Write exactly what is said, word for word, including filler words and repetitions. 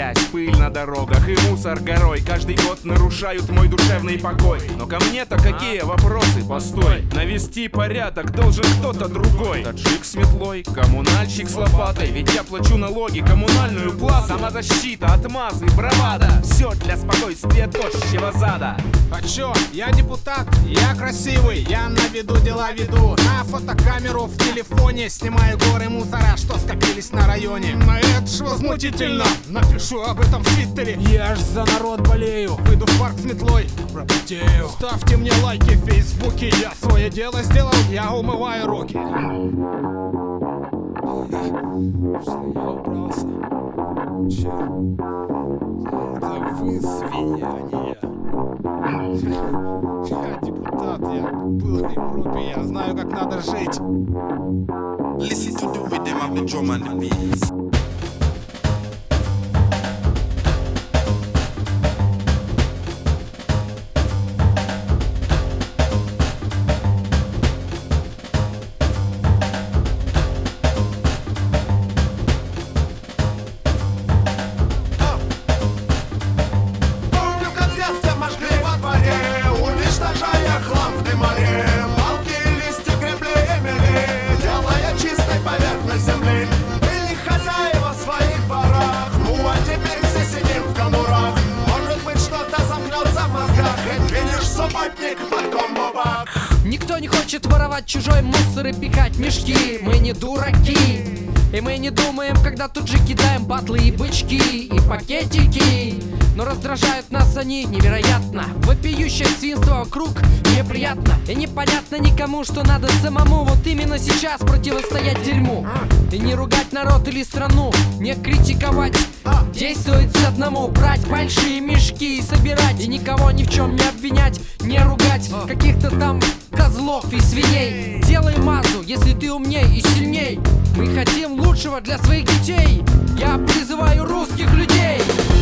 грязь, пыль на дорогах и мусор горой каждый год нарушают мой душевный покой. Но ко мне-то какие вопросы? Постой, навести порядок должен кто-то другой. Таджик с метлой, коммунальщик с лопатой, ведь я плачу налоги, коммунальную плату. Самозащита, отмазы, бравада, все для спокойствия тощего зада. А чё, я депутат, я красивый, я на виду дела веду. На фотокамеру в телефоне снимаю горы мусора, что скопились на районе. На это ж возмутительно, напишу об этом в твиттере. Я ж за народ болею, выйду в парк с метлой, пропотею. Ставьте мне лайки в фейсбуке, я свое дело сделал, я умываю руки. Что я убрался? Че? Это вы свинья. Я депутат, я был в Европе, я знаю, как надо жить. Listen to the rhythm of the drum and the bass. Никто не хочет воровать чужой мусор и пихать мешки. Мы не дураки, и мы не думаем, когда тут же кидаем батлы и бычки, и пакетики. Но раздражают нас они невероятно. Вопиющее свинство вокруг неприятно. И непонятно никому, что надо самому вот именно сейчас противостоять дерьму. И не ругать народ или страну, не критиковать. Действовать с одному, брать большие мешки и собирать. И никого ни в чем не обвинять, не ругать каких-то там козлов и свиней. Делай мазу, если ты умней и сильней. Мы хотим лучшего для своих детей. Я призываю русских людей.